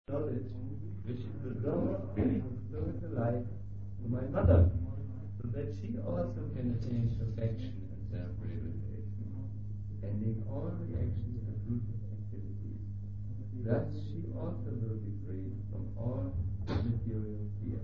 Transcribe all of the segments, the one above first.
knowledge which will draw spiritual life to my mother, so that she also can attain perfection and self-realization, ending all reactions to fruitless activities. Thus she also will be free from all material fear.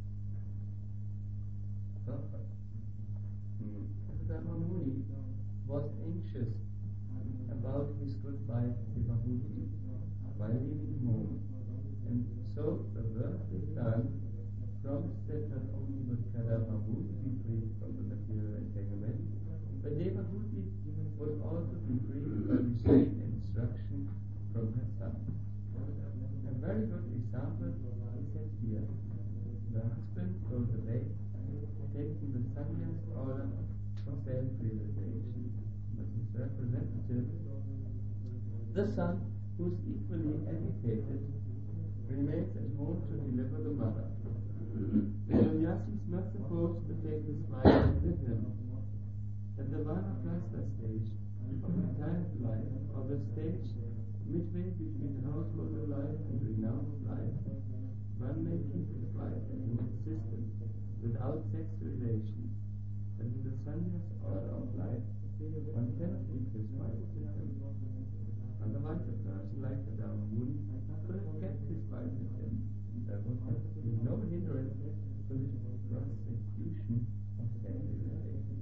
Kasudharma Muni was anxious about his good wife Devahuti while leaving home, and so the worldly son promised that not only would Kadamba Muni be free from the material entanglement, but Devahuti would also be free by receiving instruction from her son. A very good example is set here. The husband goes away, taking the sannyas order for self-realization, but his representative, the son, who is equally educated, remains at home to deliver the mother. The sannyasi is not supposed to take his wife with him. At the vanaprastha stage of retired life, or the stage midway between householder life and renounced life, one may keep his wife in existence without sex relations, but in the sannyas order of life, one cannot keep his wife with him. Otherwise, a person like the Dharma Muni could have kept his wife with him, and there would have been no hindrance to his prosecution of self-realization.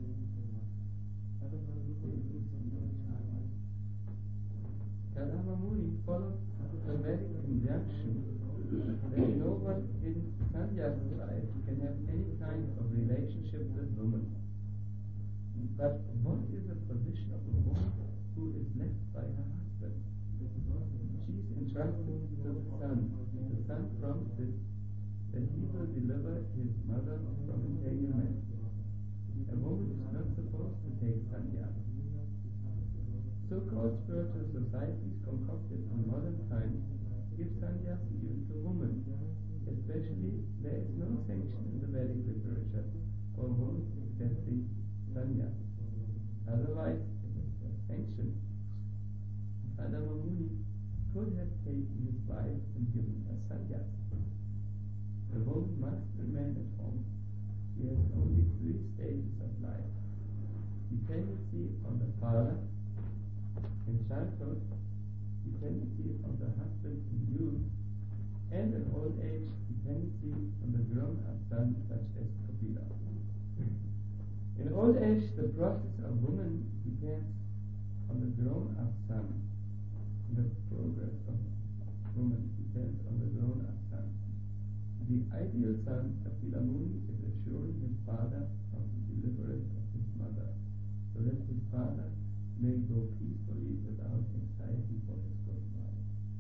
Kadamba Muni followed the Vedic injunction that no one in sannyasa life can have any kind of relationship with women. But what is the position of a woman who is left by her husband? She is entrusted to the son. The son promises that he will deliver his mother from entanglement. A woman is not supposed to take sannyasa. So-called spiritual societies concocted in modern times give sannyasa even to women. Especially, there is no sanction in the Vedic literature for a woman accepting sannyasa. Otherwise, it is a sanction. Kadamba Muni could have taken his wife and given her sannyasa. The woman must remain at home. She has only 3 stages of life: dependency on the father in childhood, dependency on the husband in youth, and in old age, dependency on the grown-up son such as Kapila. In old age, the process of woman depends on the grown-up son. The progress of woman depends on the grown-up son. The ideal son, Kapila Muni, is assuring his father of the deliverance of his mother, so that his father may go peacefully without anxiety for his good wife.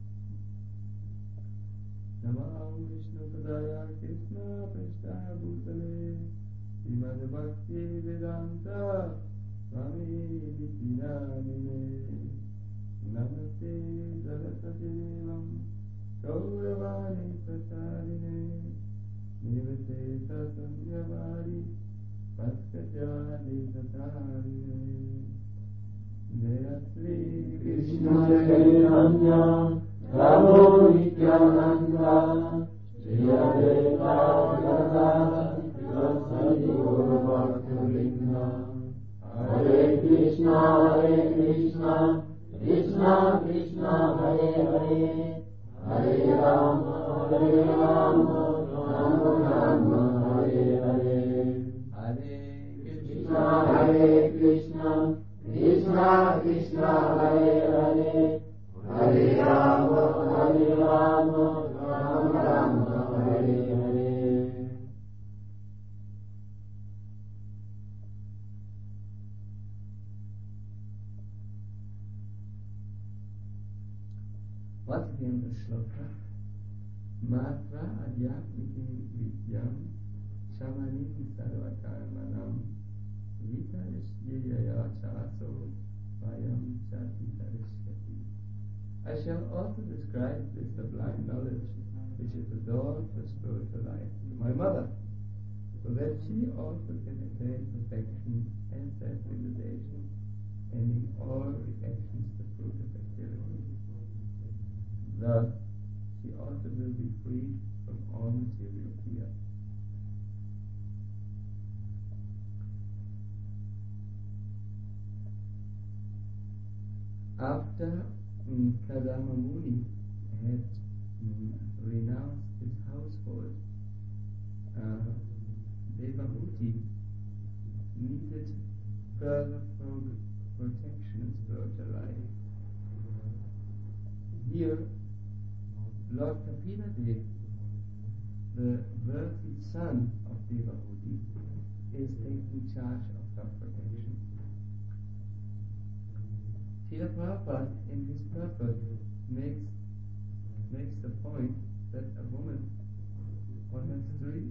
Namah Vishnu Padaya Krishna Prasthaya Bhutale Srimad Bhakti Vedanta Swami Nityanamine Namaste Saraswati Devam Gauravani Prasarine Nivate Sasanyavari Paskajani Satarine Jaya Sri Krishna Chaitanya Prabhu Nityananda Jaya Deva Gada Sri Guru Bhakta Hare Krishna Krishna Krishna Hare Hare Hare Rama Rama Rama Hare Hare Hare Krishna Krishna Krishna Hare Hare Hare Rama Rama Rama Hare Hare. Once again the shloka. Matra adyatmikim vidyam shamanim sarvakarmanam vitarishyeya chaso vayam chatitarishkati. I shall also describe this sublime knowledge which is the door for spiritual life to my mother, so that she also can attain perfection and self-realization, ending all reactions to fruitless activity. Thus, she also will be freed from all material fear. After Kadama Muni had renounced his household, Devahuti needed further protection in spiritual life. Here, Lord Kapila-Dev, the worthy son of Devahuti, is taking charge of her protection. Srila Prabhupada, in his purport, makes the point that a woman on her three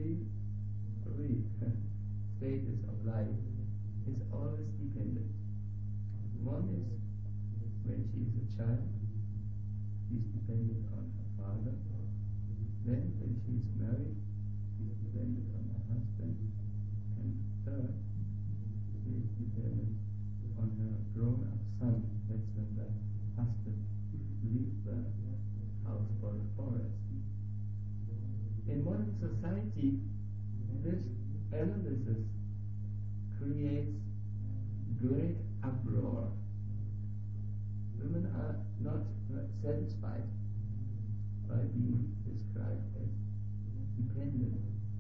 stages of life is always dependent. One is when she is a child, she is dependent on her father. Then when she is married, she is dependent on her husband. And third, she is dependent on her grown-up son. That's when the husband leaves the house for the forest. In modern society, this analysis creates great uproar. Women are not satisfied by being described as dependent.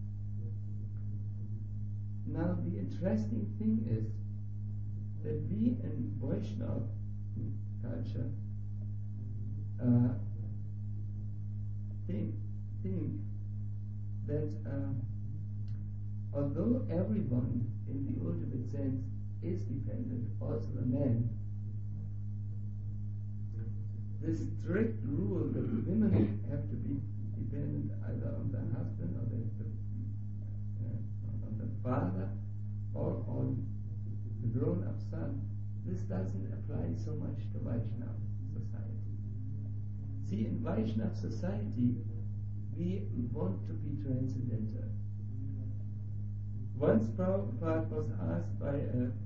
Now the interesting thing is that we in Vaishnava culture think that although everyone in the ultimate sense is dependent, also the men, this strict rule that women have to be dependent either on the husband or they have to on the father or on the grown-up son, this doesn't apply so much to Vaishnava society. See, in Vaishnava society, we want to be transcendental. Once Prabhupada was asked by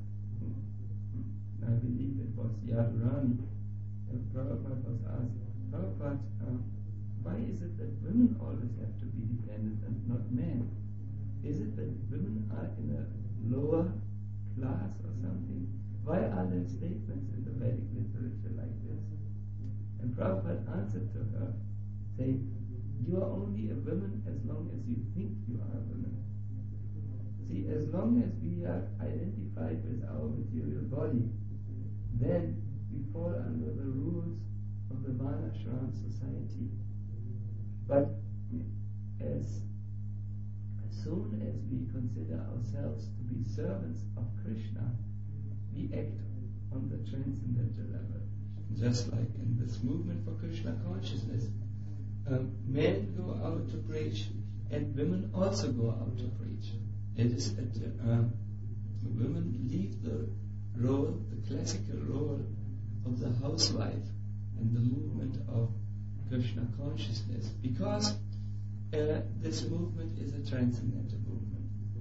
I believe it was Yadurani, Prabhupada was asked, Prabhupada, why is it that women always have to be dependent and not men? Is it that women are in a lower class or something? Why are there statements in the Vedic literature like this? And Prabhupada answered to her, saying, you are only a woman as long as you think you are a woman. See, as long as we are identified with our material body, then we fall under the rules of the Varnashram society. But as soon as we consider ourselves to be servants of Krishna, we act on the transcendental level. Just like in this movement for Krishna consciousness, men go out to preach and women also go out to preach. It is that women leave the role, the classical role of the housewife in the movement of Krishna consciousness, because this movement is a transcendental movement.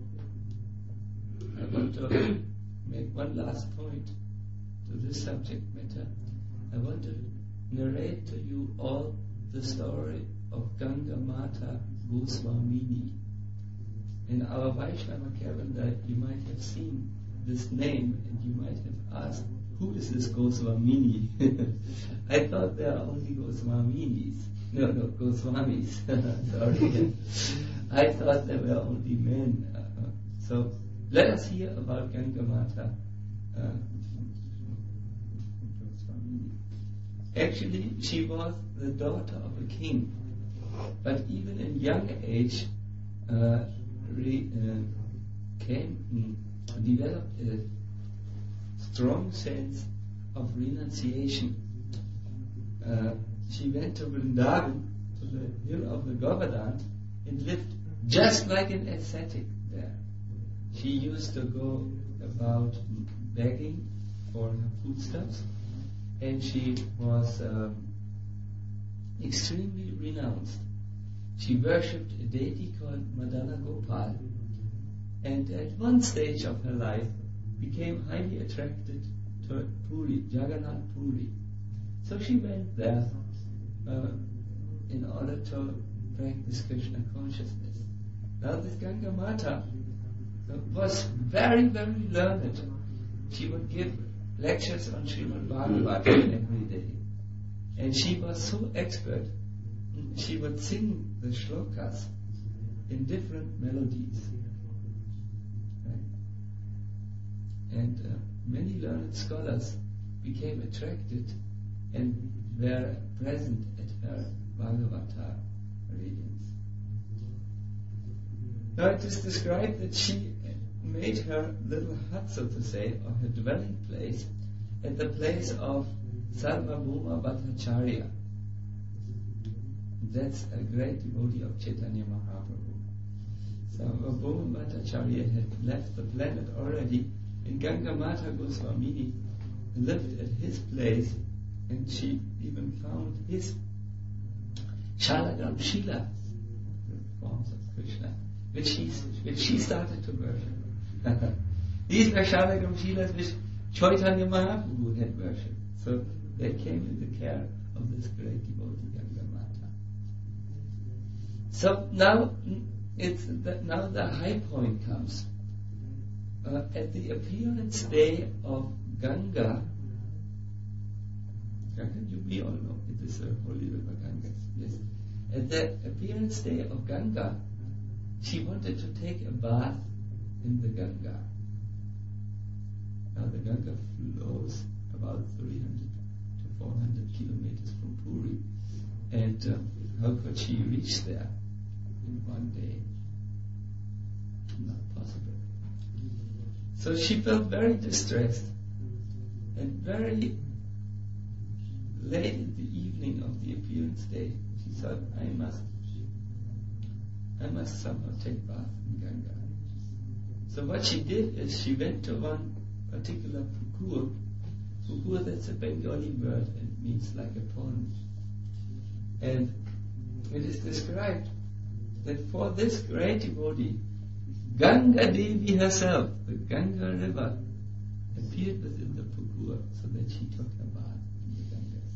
I want to make one last point to this subject matter. I want to narrate to you all the story of Ganga Mata Goswamini. In our Vaishnava calendar, you might have seen this name and you might have asked, who is this Goswamini? I thought there are only Goswaminis. No, Goswamis. Sorry. I thought there were only men. So let us hear about Ganga Mata. Actually, she was the daughter of a king, but even in young age, developed a strong sense of renunciation. She went to Vrindavan, to the hill of the Govardhan, and lived just like an ascetic there. She used to go about begging for her foodstuffs, and she was extremely renounced. She worshipped a deity called Madana Gopal, and at one stage of her life became highly attracted to Puri, Jagannath Puri. So she went there in order to practice Krishna consciousness. Now this Ganga Mata was very, very learned. She would give lectures on Srimad Bhagavatam every day. And she was so expert, she would sing the shlokas in different melodies. Right? And many learned scholars became attracted and were present at her Bhagavata readings. Now it is described that she made her little hut, so to say, or her dwelling place, at the place of Sarvabhauma Bhattacharya. That's a great devotee of Chaitanya Mahaprabhu. Sarvabhauma Bhattacharya had left the planet already, and Ganga Mata Goswamini lived at his place, and she even found his Shalagam Shila, forms of Krishna, which she started to worship. These were Shalagam Shilas which Chaitanya Mahaprabhu had worshipped. So they came in the care of this great devotee Ganga Mata. So now now the high point comes. At the appearance day of Ganga, you we all know it is a holy river Ganga. Yes. At the appearance day of Ganga, she wanted to take a bath in the Ganga. Now the Ganga flows about 300 to 400 kilometers from Puri, and how could she reach there in one day? Not possible. So she felt very distressed, and very late in the evening of the appearance day, she thought, I must somehow take bath in Ganga. So what she did is she went to one particular pukur. Pukur, that's a Bengali word and means like a pond. And it is described that for this great devotee, Ganga Devi herself, the Ganga river, appeared within the pukur so that she took her bath in the Ganges.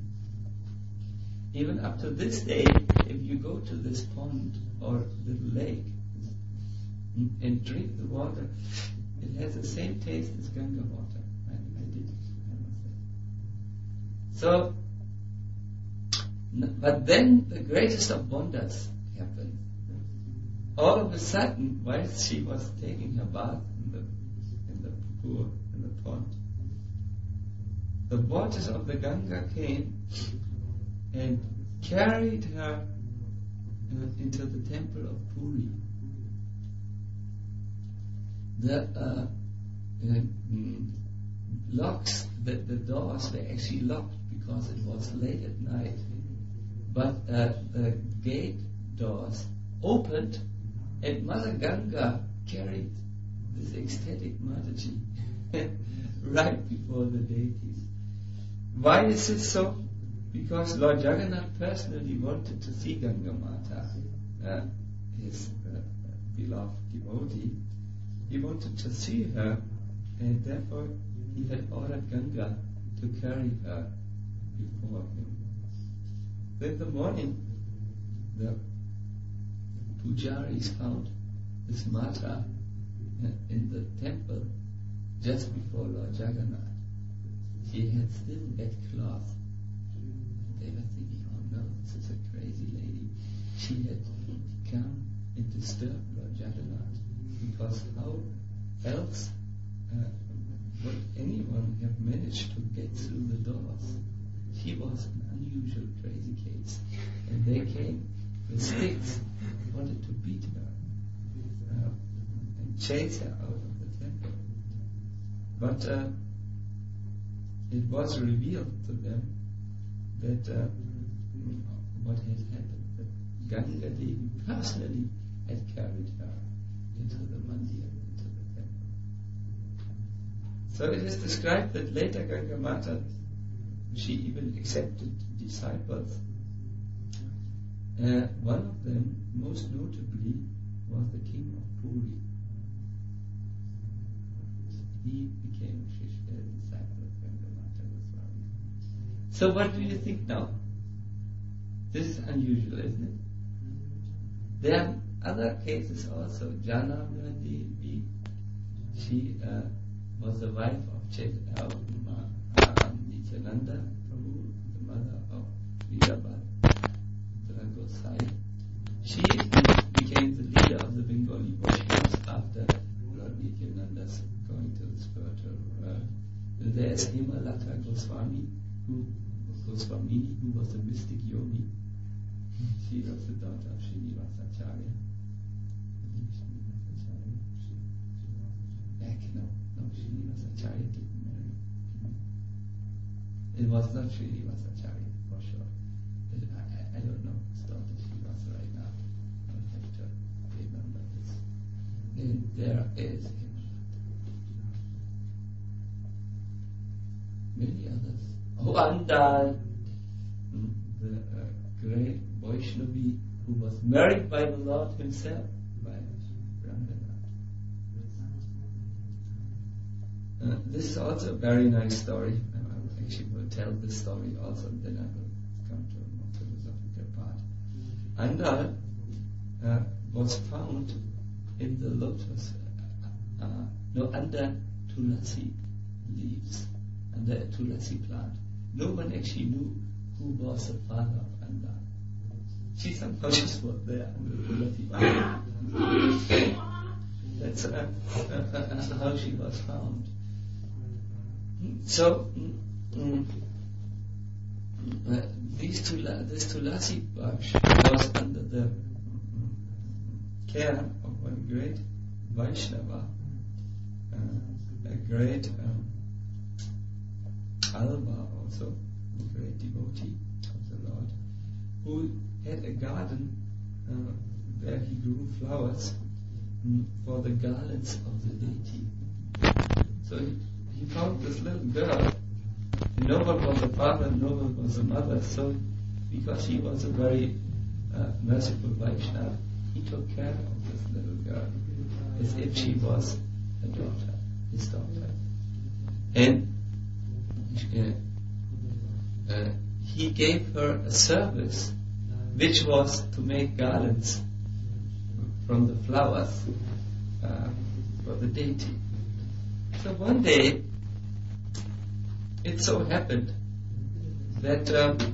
Even up to this day, if you go to this pond or little lake and drink the water, it has the same taste as Ganga water. I did it, I must say. So, but then the greatest of wonders happened. All of a sudden, while she was taking her bath in the pool, in the pond, the waters of the Ganga came and carried her into the temple of Puri. The locks, the doors were actually locked because it was late at night. But the gate doors opened, and Mother Ganga carried this ecstatic Mataji right before the deities. Why is it so? Because Lord Jagannath personally wanted to see Ganga Mata, his beloved devotee. He wanted to see her, and therefore he had ordered Ganga to carry her before him. In the morning, the pujaris found this Mata in the temple just before Lord Jagannath. She had still wet cloth. They were thinking, oh no, this is a crazy lady. She had come and disturbed Lord Jagannath, because how else would anyone have managed to get through the doors? She was an unusual crazy case, and they came with sticks, wanted to beat her and chase her out of the temple. But it was revealed to them that what had happened, that Ganga Devi personally had carried her into the mandir, into the temple. So it is described that later Ganga Mata, she even accepted disciples. One of them, most notably, was the king of Puri. He became a disciple of Ganga Mata Goswami. So what do you think now? This is unusual, isn't it? There are other cases also. Janamya Devi, she was the wife of Nityananda Prabhu, the mother of Vidabha Gosai. She became the leader of the Bengali Vaishnavas after Lord Nityananda's going to the spiritual world. There is Hemalata Goswami, who was a mystic yogi. She was the daughter of Srinivasacharya. No, Srinivasacharya didn't marry. It was not Srinivasacharya, for sure. I don't know his daughter Srinivasa right now. I don't have to remember this. And there is many others. Andal, the great Vaishnavi who was married by the Lord himself, by Ranganath. This is also a very nice story. I actually will tell this story also, then I will come to a more philosophical part. Andal was found in the lotus, under Tulasi leaves, under a Tulasi plant. No one actually knew who was the father of Andal. She somehow just was there under the Tulasi plant. That's how she was found. So, this Tulasi bush was under the care of one great Vaishnava, a great Alva also, a great devotee of the Lord, who had a garden where he grew flowers for the garlands of the deity. So he found this little girl. No one was the father, no one was the mother. So, because he was a very merciful Vaishnava, he took care of this little girl as if she was a daughter, his daughter. And he gave her a service, which was to make garlands from the flowers for the deity. So one day, it so happened that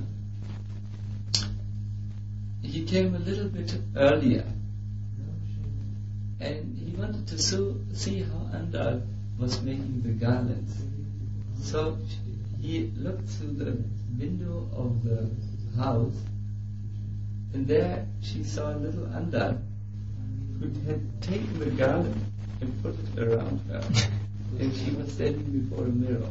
he came a little bit earlier, and he wanted to see how Andal was making the garlands. So he looked through the window of the house, and there she saw little Andal, who had taken the garland and put it around her, and she was standing before a mirror.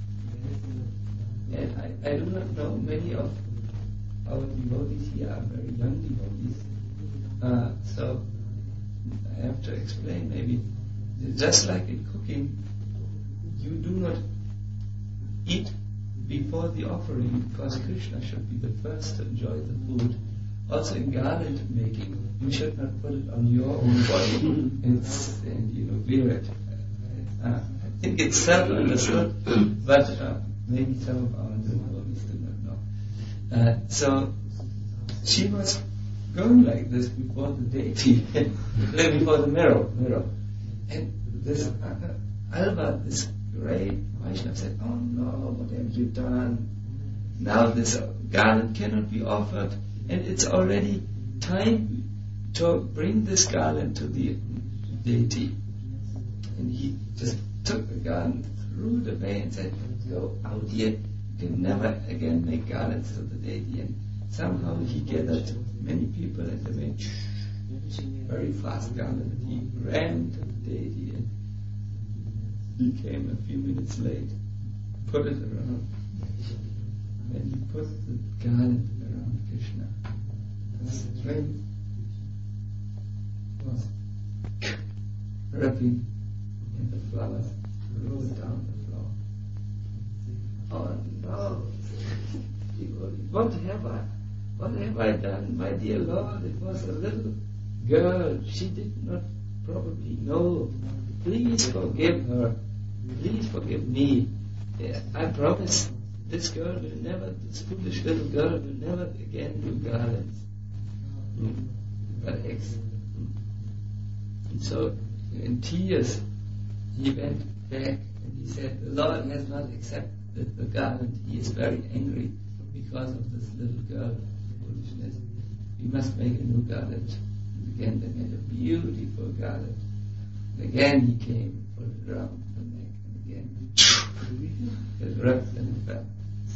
And I do not know many of our devotees here are very young devotees, so I have to explain maybe. Just like in cooking, you do not eat before the offering because Krishna should be the first to enjoy the food. Also in garland making, you should not put it on your own body and wear it. I think it's self-understood, but maybe some of our devotees do not know. So she was going like this before the deity, before the mirror. And this Alva, this great Vaishnava, said, "Oh no, what have you done? Now this garland cannot be offered, and it's already time to bring this garland to the deity." And he just took the garland, threw it away, and said, "Go out here, you can never again make garlands to the deity." And somehow he gathered many people and they made very fast garland. He ran to the deity and he came a few minutes late, put it around, and he put the garland around Krishna. The string was wrapping and the flowers rolled down the floor. Oh no! What have I done, my dear Lord? It was a little girl. She did not probably know. Please forgive her. Please forgive me. I promise this foolish little girl will never again do garlands. But and so in tears he went back and he said, the Lord has not accepted the garland. He is very angry because of this little girl foolishness. We must make a new garland. And again they made a beautiful garland. And again he came, put it around the neck, and again it rubbed and it fell.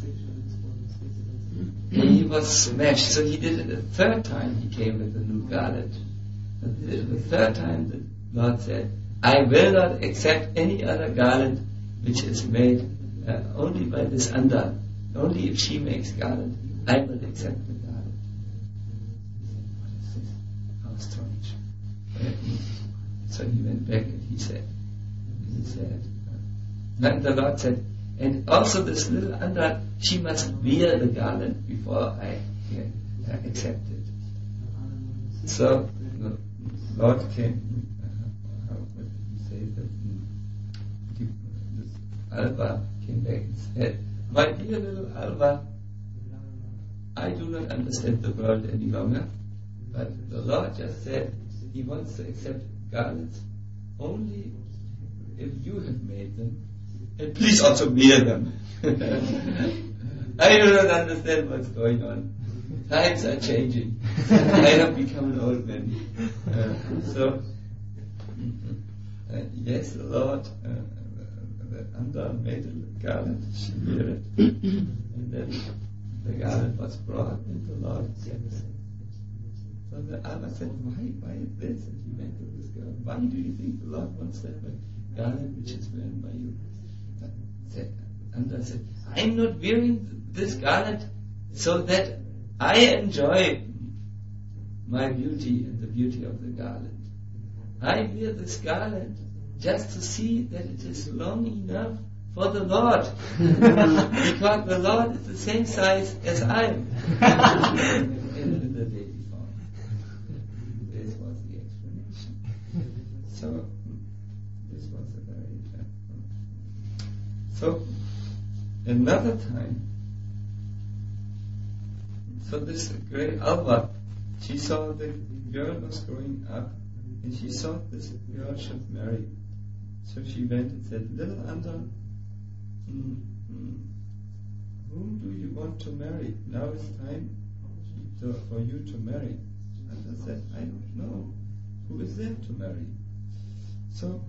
And he was smashed. So he did it a third time. He came with a new garland. And the third time the Lord said, I will not accept any other garland which is made only by this Anda. Only if she makes garland, I will accept the garland. What is this? How strange. So he went back and he said, then the Lord said, and also this little Anda, she must wear the garland before I accept it. So the Lord came, how would he say that? This Alva came back and said, my dear little Alva, I do not understand the world any longer, but the Lord just said He wants to accept garlands only if you have made them, and please also wear them. I do not understand what's going on. Times are changing. I have become an old man. Yes, the Lord, the Anda made a garland, she wore it, and then the garland was brought, and the Lord accepted it. So the Alva said, why is this? And he went to this girl, why do you think the Lord wants to have a garland which is worn by you? Anda said, I'm not wearing this garland so that I enjoy my beauty and the beauty of the garland. I wear this garland just to see that it is long enough for the Lord. Because the Lord is the same size as I am. in the day before. This was the explanation. So, this was a very... So, another time, so this great Alva, she saw the girl was growing up, and she thought this girl should marry. So she went and said, little Anda, whom do you want to marry? Now it's time for you to marry. Anda said, I don't know. Who is there to marry? So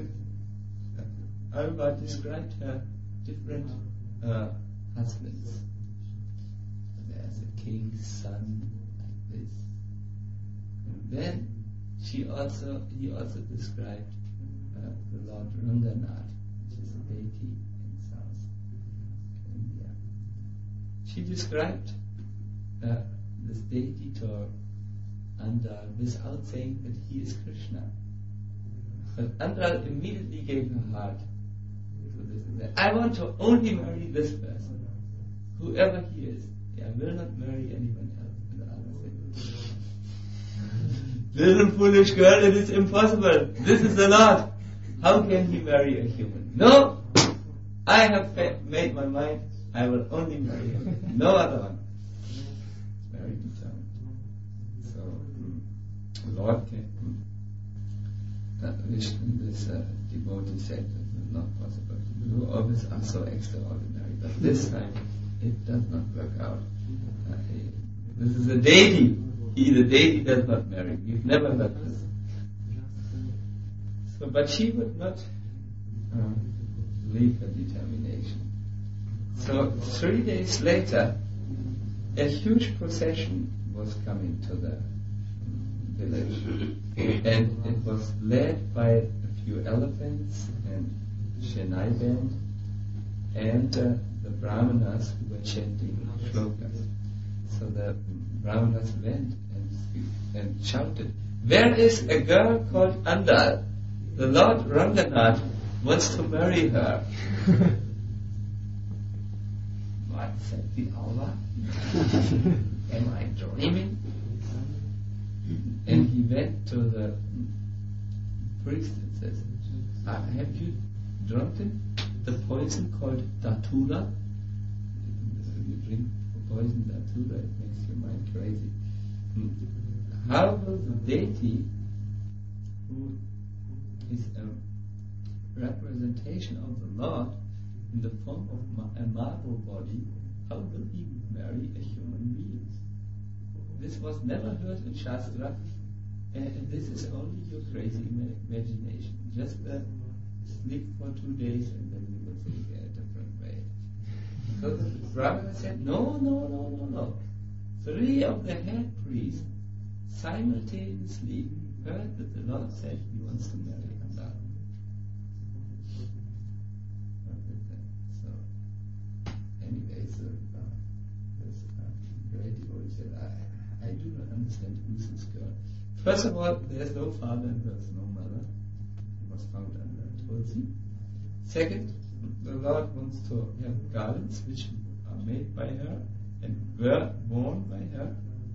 Alva described her different husbands. There's a king's son, like this. And then he also described the Lord Ranganath, which is a deity in South India. She described this deity to Anda without saying that he is Krishna. But Anda immediately gave her heart. So this is that. I want to only marry this person, whoever he is. I will not marry anyone else. And Anda said, little foolish girl, it is impossible. This is the Lord. How can he marry a human? No! I have made my mind. I will only marry him. No other one. Very determined. So, the Lord came. This devotee said that it is not possible to do. All these are so extraordinary. But this time, it does not work out. This is a deity. The deity does not marry. We've never heard this. So, but she would not leave her determination. So 3 days later, a huge procession was coming to the village, and it was led by a few elephants and Shenai band and the Brahmanas who were chanting shlokas. So the Brahmanas went and shouted, where is a girl called Anda? The Lord Ranganath wants to marry her. What said the Alva? Am I dreaming? And he went to the priest and says, have you drunken the poison called Datula? you drink poison datura, it makes your mind crazy. How will the deity, who is a representation of the Lord in the form of a marble body, how will he marry a human being? This was never heard in Shastra, and this is only your crazy imagination. Just sleep for 2 days and then you will think a different way. So the Brahmana said, no. 3 of the head priests simultaneously heard that the Lord said he wants to marry Anda. So, anyway, this great devotee said, I do not understand who's this girl. First of all, there's no father and there's no mother. It was found under Tulsi. Second, the Lord wants to have garlands which are made by her and were worn by her.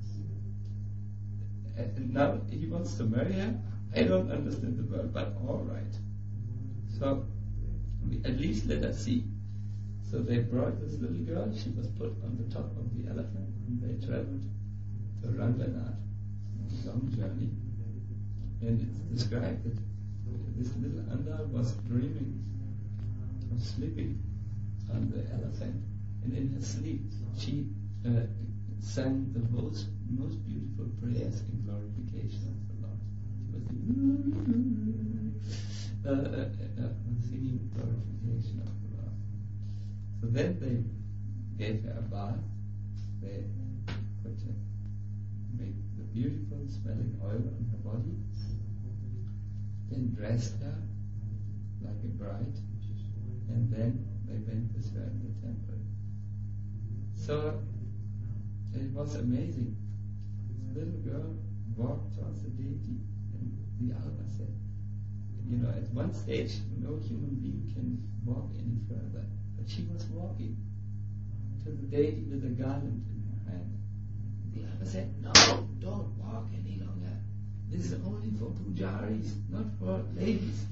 And now he wants to marry her. I don't understand the word, but all right. So at least let us see. So they brought this little girl. She was put on the top of the elephant, and they traveled to Ranganath, a long journey. And it's described that this little Anda was dreaming of sleeping on the elephant, and in her sleep she sang the most beautiful prayers in glorification of the Lord. She was singing glorification of the Lord. So then they gave her a bath. They made the beautiful smelling oil on her body, then dressed her like a bride, and then they went with her in the temple. So it was amazing. This little girl walked towards the deity, and the Alba said, at one stage no human being can walk any further, but she was walking to the deity with a garland in her hand. The Alba said, no, don't walk any longer. This is only for pujaris, not for ladies.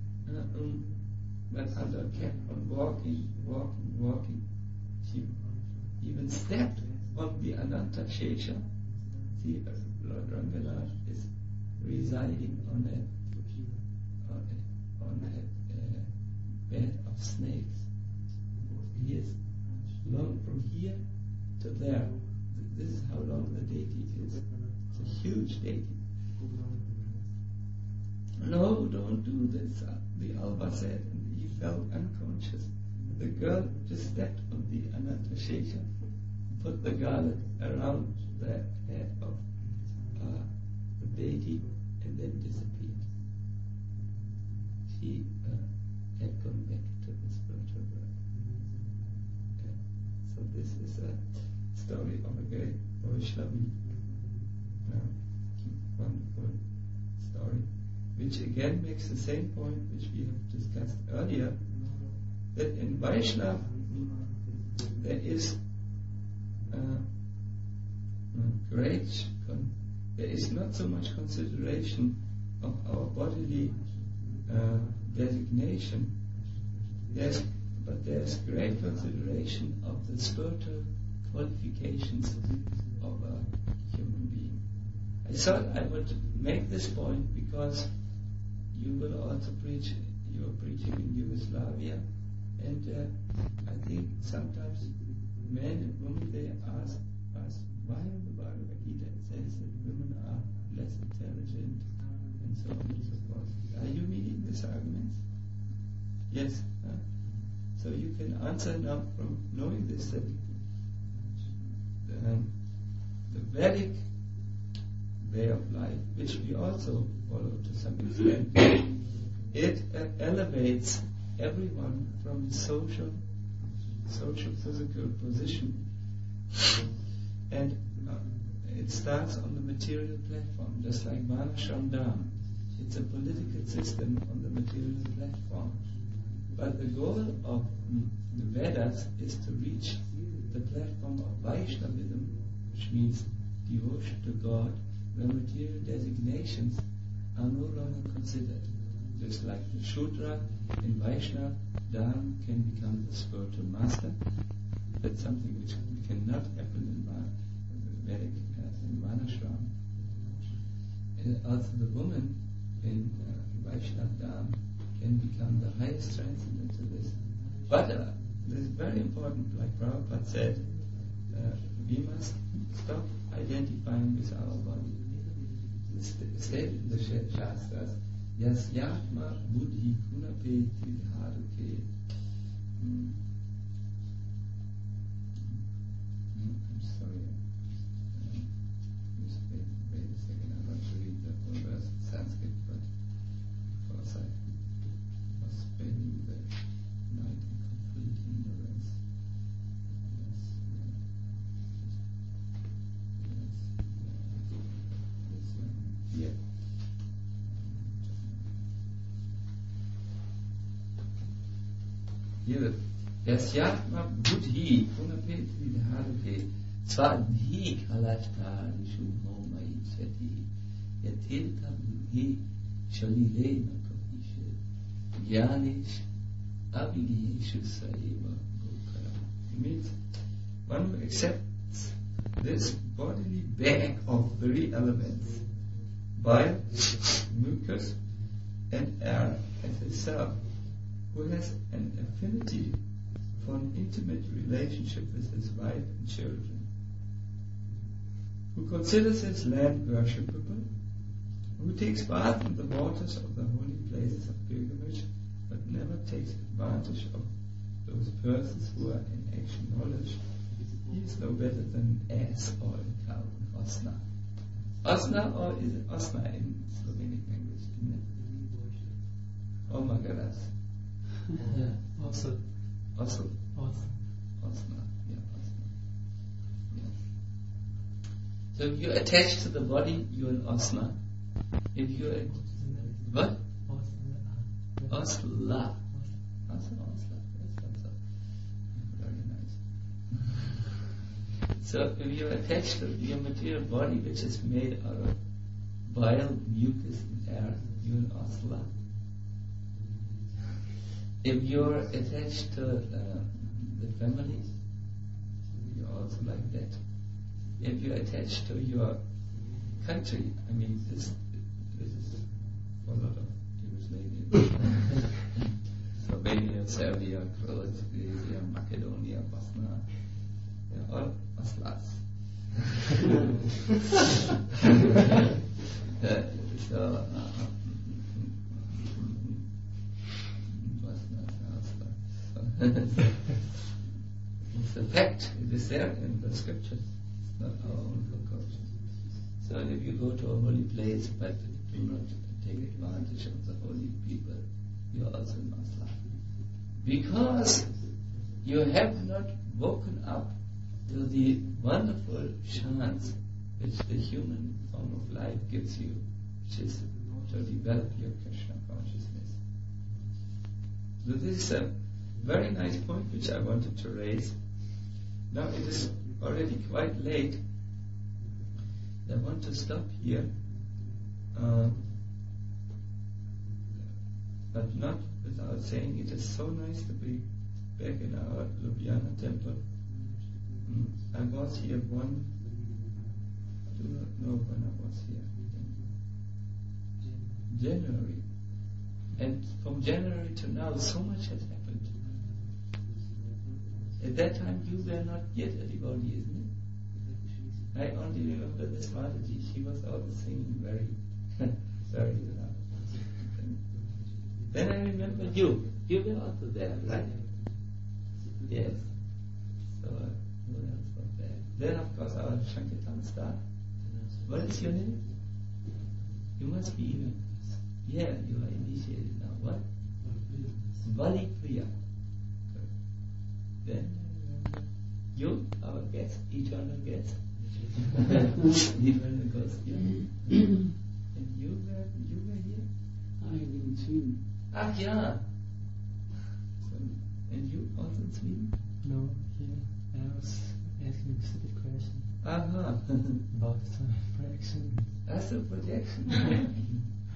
But Anda kept on walking. She even stepped on the Ananta Shesha. See, Lord Ranganath is residing on a bed of snakes. He is long from here to there. This is how long the deity is. It's a huge deity. No, don't do this, the Alba said, and he fell unconscious. The girl just stepped on the Ananta Shesha, put the garland around the head of the deity, and then disappeared. She had gone back to the spiritual world. So this is a story of a great Vaishnavi, wonderful story, which again makes the same point which we have discussed earlier, that in Vaishnava there is there is not so much consideration of our bodily designation, but there's great consideration of the spiritual qualifications of a human being. I thought I would make this point because you will also preach, you are preaching in Yugoslavia, and I think sometimes men and women, they ask why in the Bhagavad Gita it says that women are less intelligent and so on and so forth. Are you meeting this argument? Yes. So you can answer now from knowing this, that the Vedic way of life, which we also follow to some extent, it elevates everyone from the social physical position, and it starts on the material platform, just like Varnashram Dham. It's a political system on the material platform. But the goal of the Vedas is to reach the platform of Vaishnavism, which means devotion to God, where material designations are no longer considered. Just like the Shudra in Vaishnava Dham can become the spiritual master, That's something which cannot happen in Vedic in Varnashram. And also the woman in Vaishnava can become the highest transcendent to this. But this is very important, like Prabhupada said, we must stop identifying with our body. It's stated in the Shastras, Yasyatma buddhi gunape tidharuke. I'm sorry. Just wait a second. I want to read the whole verse in Sanskrit, but of course I was spending the night in complete ignorance. Yeah. Here, Yasyatma buddhi gunape tidharuke. Svadhi kalashta rishumo maichyati yatilta buddhi shalile nakapishe gyanish abhigeshu saeva gokara. It means one who accepts this bodily bag of three elements, bile, mucus, and air as himself, who has an affinity for an intimate relationship with his wife and children, who considers his land worshipable, who takes bath in the waters of the holy places of pilgrimage, but never takes advantage of those persons who are in actual knowledge, he is no better than an ass or a cow, an osna. Osna, or is it osna in Slovenian language, isn't it? Oh my goodness. Yeah, also. Also. Also. Osna, yeah, osna. Yes. So if you're attached to the body, you're an osna. If you're what? Osla. Osla. Very nice. So if you're attached to your material body, which is made out of bile, mucus, and air, you're an osla. If you're attached to the family, you're also like that. If you're attached to your country, I mean, this is for a lot of Yugoslavians. Slovenia, Serbia, Croatia, Macedonia, Bosnia, they're all Oslas. So, it's a fact, it is there in the scriptures, it's not our own concoction. So if you go to a holy place but do not take advantage of the holy people, you are also an Osla. Because you have not woken up to the wonderful chance which the human form of life gives you, which is to develop your Krishna consciousness. So this is a very nice point which I wanted to raise. Now it is already quite late. I want to stop here, but not without saying it is so nice to be back in our Ljubljana temple. I was here I do not know when I was here. January. And from January to now, so much has happened. At that time, you were not yet a devotee, isn't it? I only remember this Mataji. She was always singing very, very loud. Then I remember you. You were also there, right? Yes. So, who else was there? Then, of course, our Shankirtan star. What is your name? You must be even. Yeah, you are initiated now. What? Vali Priya. Then you, our guest, eternal guest. Eternal guest, yeah. And you were here? I in Sweden. Ah, yeah. So, and you also in Sweden? No, here. I was asking a stupid question. Uh-huh. About projection. Astral projection.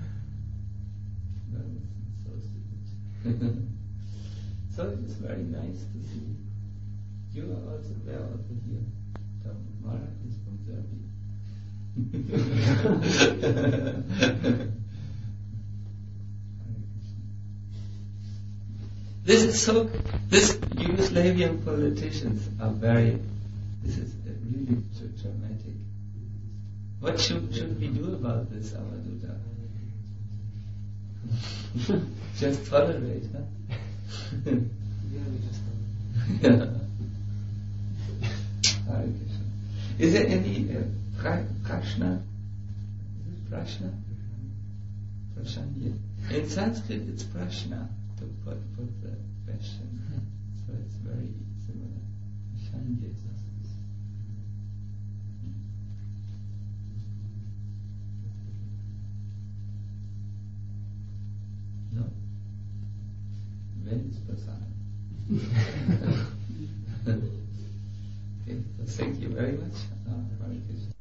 That was so stupid. So it is very nice to see You are also there, also here. So Maharaj is from Serbia. This Yugoslavian politicians are this is really dramatic. What should we do about this, Avaduta? Just tolerate, huh? Yeah. Hare Krishna. Is there any prashna? Prashna? Prashanya. In Sanskrit it's prashna to put the question. So it's very similar. Prashanya. No? When is prasad? Okay, so thank you very much. Hare Krishna.